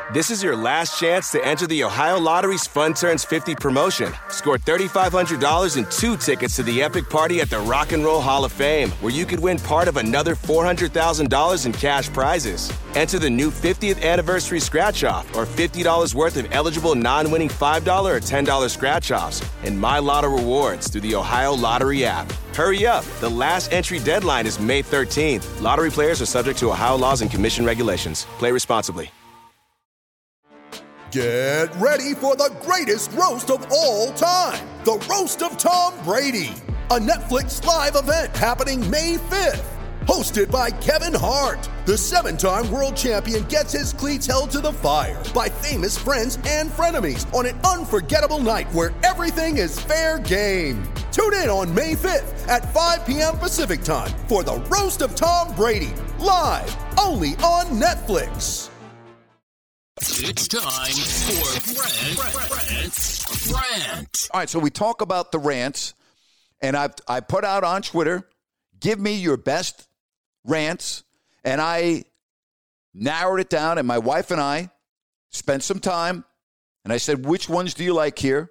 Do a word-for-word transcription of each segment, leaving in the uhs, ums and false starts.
This is your last chance to enter the Ohio Lottery's Fun Turns fifty promotion. Score three thousand five hundred dollars and two tickets to the epic party at the Rock and Roll Hall of Fame, where you could win part of another four hundred thousand dollars in cash prizes. Enter the new fiftieth anniversary scratch-off or fifty dollars worth of eligible non-winning five dollars or ten dollars scratch-offs and My Lotto rewards through the Ohio Lottery app. Hurry up. The last entry deadline is May thirteenth. Lottery players are subject to Ohio laws and commission regulations. Play responsibly. Get ready for the greatest roast of all time, the Roast of Tom Brady, a Netflix live event happening May fifth. Hosted by Kevin Hart, the seven-time world champion gets his cleats held to the fire by famous friends and frenemies on an unforgettable night where everything is fair game. Tune in on May fifth at five p.m. Pacific time for the Roast of Tom Brady, live only on Netflix. It's time for Rant, Rant, Rant. All right, so we talk about the rants, and I've I put out on Twitter, give me your best rants, and I narrowed it down, and my wife and I spent some time, and I said, which ones do you like here?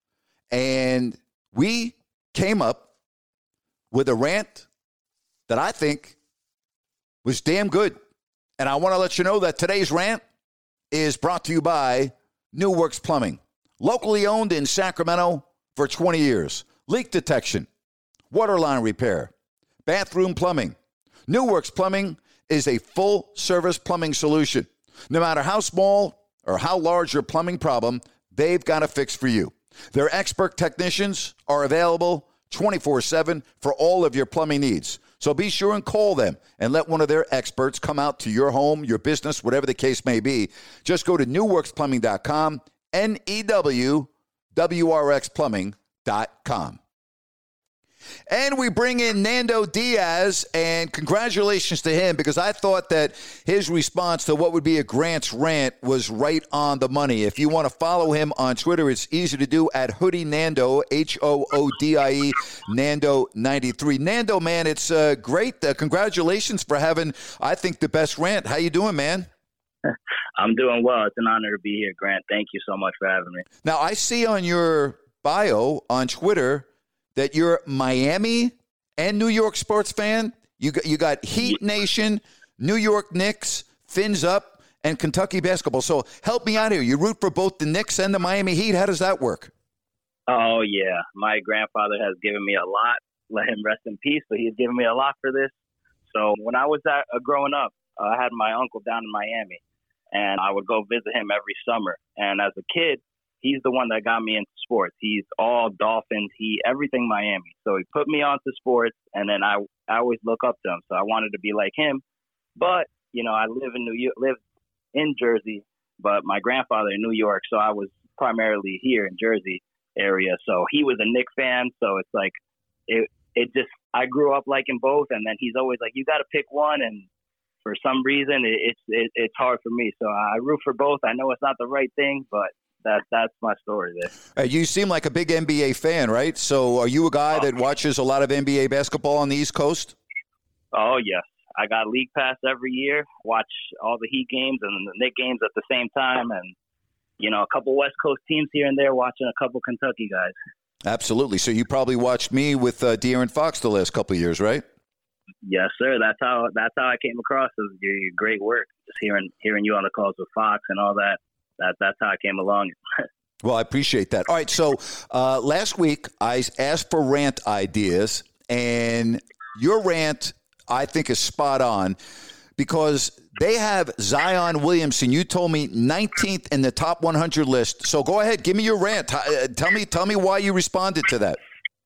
And we came up with a rant that I think was damn good. And I want to let you know that today's rant is brought to you by New Works Plumbing. Locally owned in Sacramento for twenty years. Leak detection, water line repair, bathroom plumbing. New Works Plumbing is a full-service plumbing solution. No matter how small or how large your plumbing problem, they've got a fix for you. Their expert technicians are available twenty-four seven for all of your plumbing needs. So be sure and call them and let one of their experts come out to your home, your business, whatever the case may be. Just go to new works plumbing dot com, N E W W R X plumbing dot com. And we bring in Nando Diaz, and congratulations to him, because I thought that his response to what would be a Grant's rant was right on the money. If you want to follow him on Twitter, it's easy to do at Hoodie Nando, H O O D I E, Nando ninety-three. Nando, man, it's uh, great. Uh, congratulations for having, I think, the best rant. How you doing, man? I'm doing well. It's an honor to be here, Grant. Thank you so much for having me. Now, I see on your bio on Twitter that you're Miami and New York sports fan. You got, you got Heat Nation, New York Knicks, Fins Up, and Kentucky basketball. So help me out here. You root for both the Knicks and the Miami Heat. How does that work? Oh, yeah. My grandfather has given me a lot. Let him rest in peace, but he's given me a lot for this. So when I was at, uh, growing up, uh, I had my uncle down in Miami, and I would go visit him every summer. And as a kid, he's the one that got me into sports. He's all Dolphins. He everything Miami. So he put me onto sports, and then I I always look up to him. So I wanted to be like him. But you know, I live in New York, live in Jersey, but my grandfather in New York. So I was primarily here in Jersey area. So he was a Knicks fan. So it's like it it just I grew up liking both, and then he's always like, you got to pick one, and for some reason it, it's it, it's hard for me. So I root for both. I know it's not the right thing, but That that's my story there. Uh, you seem like a big N B A fan, right? So are you a guy oh, that watches a lot of N B A basketball on the East Coast? Oh, yes. I got League Pass every year, watch all the Heat games and the Knicks games at the same time, and, you know, a couple West Coast teams here and there, watching a couple Kentucky guys. Absolutely. So you probably watched me with uh, De'Aaron Fox the last couple of years, right? Yes, sir. That's how that's how I came across it. Your, your great work, just hearing hearing you on the calls with Fox and all that. That, that's how I came along. Well, I appreciate that. All right, so uh, last week I asked for rant ideas, and your rant, I think, is spot on because they have Zion Williamson. You told me nineteenth in the top one hundred list. So go ahead, give me your rant. Uh, tell me, tell me why you responded to that.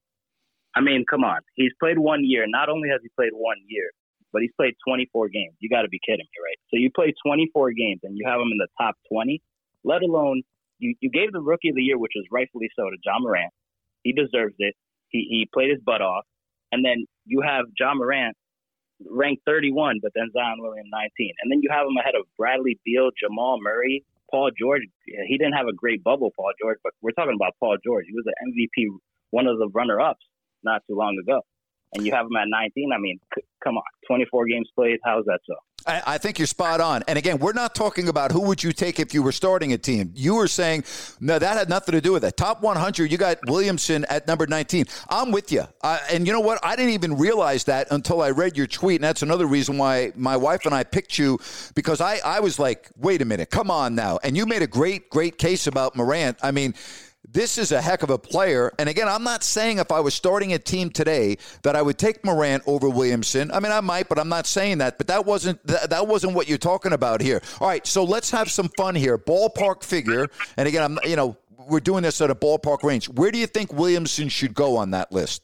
I mean, come on. He's played one year. Not only has he played one year, but he's played twenty-four games. You got to be kidding me, right? So you play twenty-four games and you have him in the top twenty. Let alone, you, you gave the Rookie of the Year, which was rightfully so, to Ja Morant. He deserves it. He he played his butt off. And then you have Ja Morant ranked thirty-one, but then Zion Williamson nineteen. And then you have him ahead of Bradley Beal, Jamal Murray, Paul George. He didn't have a great bubble, Paul George, but we're talking about Paul George. He was the M V P, one of the runner-ups not too long ago. And you have him at nineteen. I mean, c- come on, twenty-four games played. How is that so? I, I think you're spot on. And again, we're not talking about who would you take if you were starting a team. You were saying, no, that had nothing to do with it. Top one hundred, you got Williamson at number nineteen. I'm with you. Uh, and you know what? I didn't even realize that until I read your tweet. And that's another reason why my wife and I picked you, because I, I was like, wait a minute, come on now. And you made a great, great case about Morant. I mean, this is a heck of a player. And again, I'm not saying if I was starting a team today that I would take Morant over Williamson. I mean, I might, but I'm not saying that. But that wasn't that, that wasn't what you're talking about here. All right, so let's have some fun here. Ballpark figure. And again, I'm you know, we're doing this at a ballpark range. Where do you think Williamson should go on that list?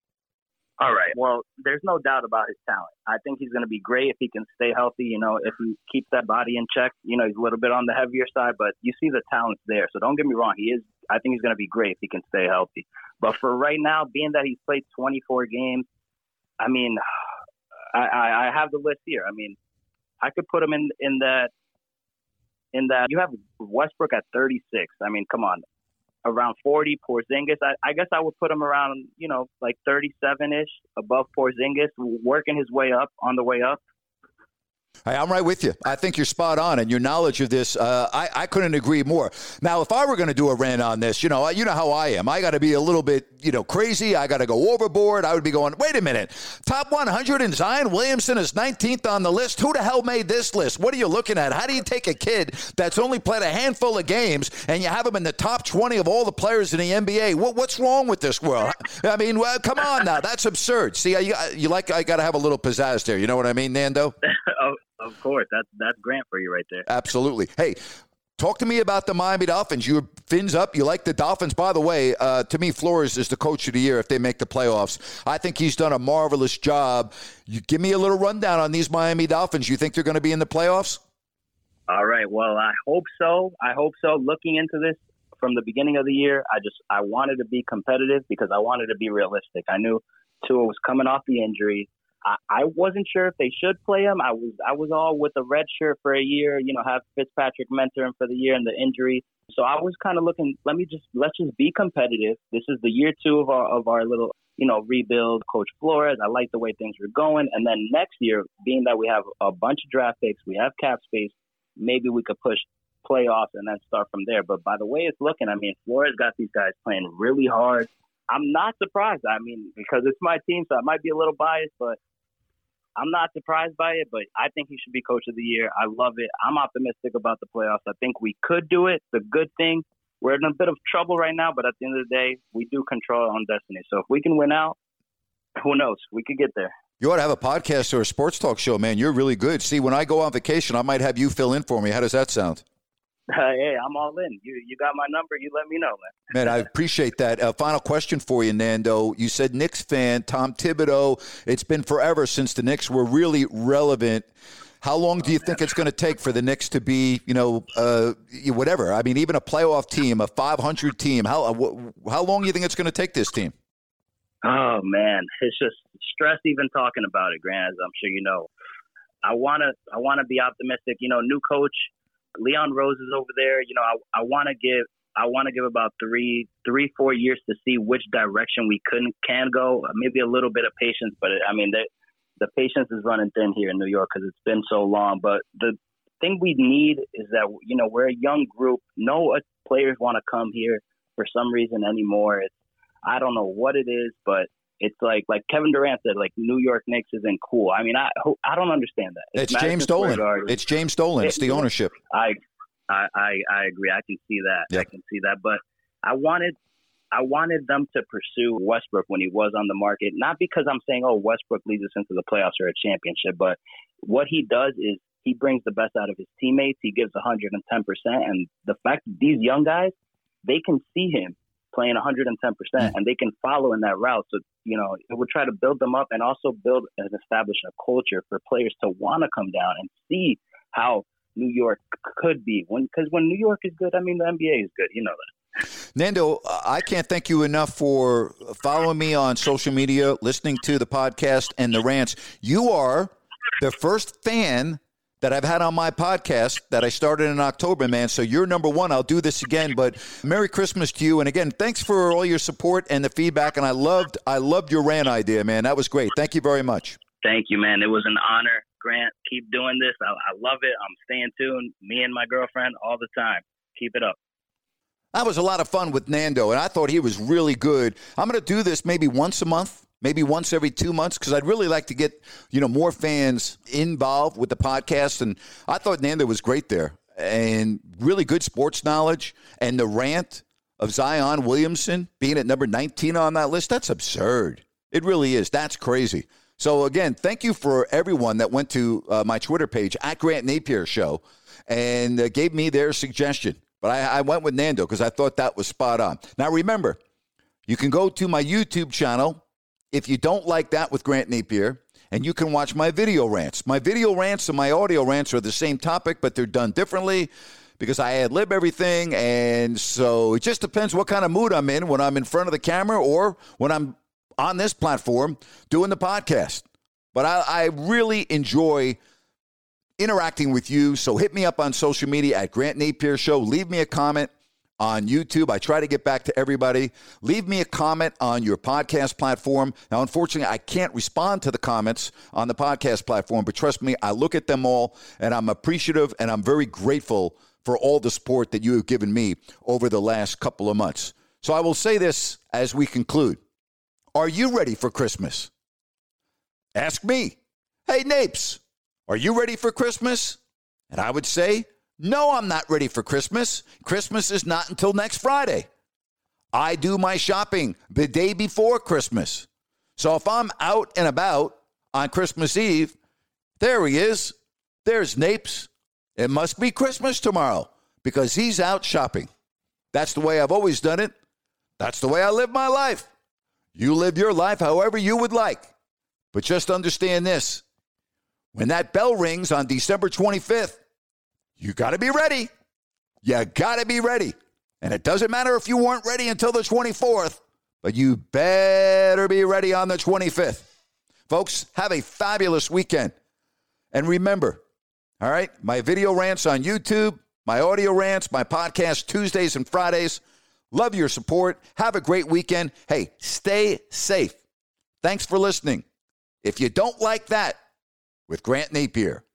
All right. Well, there's no doubt about his talent. I think he's going to be great if he can stay healthy. You know, if he keeps that body in check. You know, he's a little bit on the heavier side, but you see the talent's there. So don't get me wrong. He is. I think he's going to be great if he can stay healthy. But for right now, being that he's played twenty-four games, I mean, I, I, I have the list here. I mean, I could put him in in that in that. You have Westbrook at thirty-six. I mean, come on. Around forty, Porzingis. I, I guess I would put him around, you know, like thirty-seven-ish above Porzingis, working his way up, on the way up. Hey, I'm right with you. I think you're spot on, and your knowledge of this, uh, I, I couldn't agree more. Now, if I were going to do a rant on this, you know, you know how I am. I got to be a little bit, you know, crazy. I got to go overboard. I would be going, wait a minute, top one hundred and Zion Williamson is nineteenth on the list. Who the hell made this list? What are you looking at? How do you take a kid that's only played a handful of games and you have him in the top twenty of all the players in the N B A? What, what's wrong with this world? I mean, well, come on now. That's absurd. See, you, you like, I got to have a little pizzazz there. You know what I mean, Nando? oh. Of course, that's that's Grant for you right there. Absolutely. Hey, talk to me about the Miami Dolphins. You're fins up. You like the Dolphins. By the way, uh, to me, Flores is the coach of the year if they make the playoffs. I think he's done a marvelous job. You give me a little rundown on these Miami Dolphins. You think they're going to be in the playoffs? All right. Well, I hope so. I hope so. Looking into this from the beginning of the year, I just I wanted to be competitive because I wanted to be realistic. I knew Tua was coming off the injury. I wasn't sure if they should play him. I was I was all with the red shirt for a year, you know, have Fitzpatrick mentor him for the year and the injury. So I was kind of looking, let me just, let's just be competitive. This is the year two of our, of our little, you know, rebuild. Coach Flores, I like the way things were going. And then next year, being that we have a bunch of draft picks, we have cap space, maybe we could push playoffs and then start from there. But by the way it's looking, I mean, Flores got these guys playing really hard. I'm not surprised. I mean, because it's my team, so I might be a little biased, but I'm not surprised by it, but I think he should be coach of the year. I love it. I'm optimistic about the playoffs. I think we could do it. It's a good thing. We're in a bit of trouble right now, but at the end of the day, we do control our own destiny. So if we can win out, who knows? We could get there. You ought to have a podcast or a sports talk show, man. You're really good. See, when I go on vacation, I might have you fill in for me. How does that sound? Uh, hey, I'm all in. You you got my number. You let me know, man. Man, I appreciate that. Uh, final question for you, Nando. You said Knicks fan, Tom Thibodeau. It's been forever since the Knicks were really relevant. How long do you think it's going to take for the Knicks to be, you know, uh, whatever? I mean, even a playoff team, a five hundred team. How uh, how long do you think it's going to take this team? Oh, man. It's just stress even talking about it, Grant, as I'm sure you know. I want to I want to be optimistic. You know, new coach. Leon Rose is over there. You know, I, I want to give I want to give about three, three, four years to see which direction we couldn't can go. Maybe a little bit of patience, but I mean, the the patience is running thin here in New York because it's been so long. But the thing we need is that you know we're a young group. No players want to come here for some reason anymore. It's I don't know what it is, but it's like like Kevin Durant said, like New York Knicks isn't cool. I mean, I I don't understand that. It's, it's James Dolan. It's James Dolan. It's the ownership. I I I, I agree. I can see that. Yep. I can see that. But I wanted I wanted them to pursue Westbrook when he was on the market, not because I'm saying, oh, Westbrook leads us into the playoffs or a championship, but what he does is he brings the best out of his teammates. He gives one hundred ten percent, and the fact that these young guys, they can see him playing one hundred ten percent, and they can follow in that route. So, you know, it would try to build them up and also build and establish a culture for players to want to come down and see how New York could be. When Because when New York is good, I mean, the N B A is good. You know that. Nando, I can't thank you enough for following me on social media, listening to the podcast and the rants. You are the first fan that I've had on my podcast that I started in October, man. So you're number one. I'll do this again, but Merry Christmas to you. And again, thanks for all your support and the feedback. And I loved, I loved your rant idea, man. That was great. Thank you very much. Thank you, man. It was an honor. Grant, keep doing this. I, I love it. I'm staying tuned. Me and my girlfriend all the time. Keep it up. That was a lot of fun with Nando, and I thought he was really good. I'm going to do this maybe once a month, maybe once every two months, because I'd really like to get, you know, more fans involved with the podcast. And I thought Nando was great there, and really good sports knowledge. And the rant of Zion Williamson being at number nineteen on that list, that's absurd. It really is. That's crazy. So, again, thank you for everyone that went to uh, my Twitter page, at Grant Napier Show, and uh, gave me their suggestion. But I, I went with Nando because I thought that was spot on. Now, remember, you can go to my YouTube channel if you don't like that with Grant Napier, and you can watch my video rants. My video rants and my audio rants are the same topic, but they're done differently because I ad-lib everything, and so it just depends what kind of mood I'm in when I'm in front of the camera or when I'm on this platform doing the podcast. But I, I really enjoy interacting with you, so hit me up on social media at Grant Napier Show. Leave me a comment on YouTube. I try to get back to everybody. Leave me a comment on your podcast platform. Now, unfortunately, I can't respond to the comments on the podcast platform, but trust me, I look at them all, and I'm appreciative, and I'm very grateful for all the support that you have given me over the last couple of months. So I will say this as we conclude. Are you ready for Christmas? Ask me. Hey, Napes, are you ready for Christmas? And I would say, no, I'm not ready for Christmas. Christmas is not until next Friday. I do my shopping the day before Christmas. So if I'm out and about on Christmas Eve, there he is. There's Napes. It must be Christmas tomorrow because he's out shopping. That's the way I've always done it. That's the way I live my life. You live your life however you would like. But just understand this. When that bell rings on December twenty-fifth, you got to be ready. You got to be ready. And it doesn't matter if you weren't ready until the twenty-fourth, but you better be ready on the twenty-fifth. Folks, have a fabulous weekend. And remember, all right, my video rants on YouTube, my audio rants, my podcast Tuesdays and Fridays. Love your support. Have a great weekend. Hey, stay safe. Thanks for listening. If you don't like that, with Grant Napier.